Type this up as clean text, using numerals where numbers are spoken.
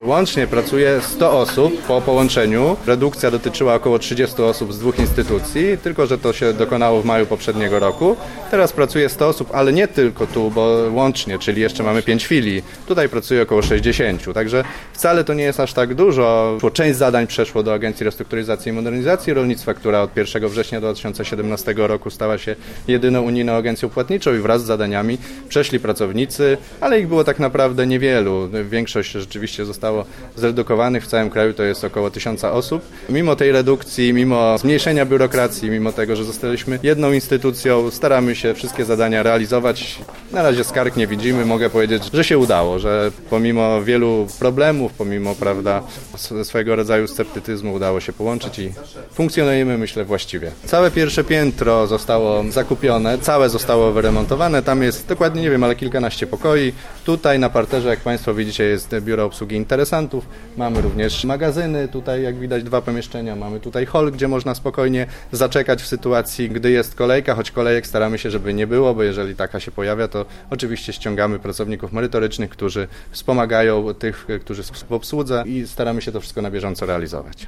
Łącznie pracuje 100 osób po połączeniu. Redukcja dotyczyła około 30 osób z 2 instytucji, tylko że to się dokonało w maju poprzedniego roku. Teraz pracuje 100 osób, ale nie tylko tu, bo łącznie, czyli jeszcze mamy 5 filii. Tutaj pracuje około 60, także wcale to nie jest aż tak dużo. Część zadań przeszło do Agencji Restrukturyzacji i Modernizacji Rolnictwa, która od 1 września 2017 roku stała się jedyną unijną agencją płatniczą i wraz z zadaniami przeszli pracownicy, ale ich było tak naprawdę niewielu. Większość rzeczywiście zostało zredukowanych w całym kraju, to jest około 1000 osób. Mimo tej redukcji, mimo zmniejszenia biurokracji, mimo tego, że zostaliśmy jedną instytucją, staramy się wszystkie zadania realizować. Na razie skarg nie widzimy, mogę powiedzieć, że się udało, że pomimo wielu problemów, pomimo swojego rodzaju sceptycyzmu udało się połączyć i funkcjonujemy, myślę, właściwie. Całe pierwsze piętro zostało zakupione, całe zostało wyremontowane, tam jest dokładnie, nie wiem, ale kilkanaście pokoi. Tutaj na parterze, jak Państwo widzicie, jest biuro obsługi interesantów, mamy również magazyny, tutaj jak widać 2 pomieszczenia, mamy tutaj hol, gdzie można spokojnie zaczekać w sytuacji, gdy jest kolejka, choć kolejek staramy się, żeby nie było, bo jeżeli taka się pojawia, to oczywiście ściągamy pracowników merytorycznych, którzy wspomagają tych, którzy są w obsłudze i staramy się to wszystko na bieżąco realizować.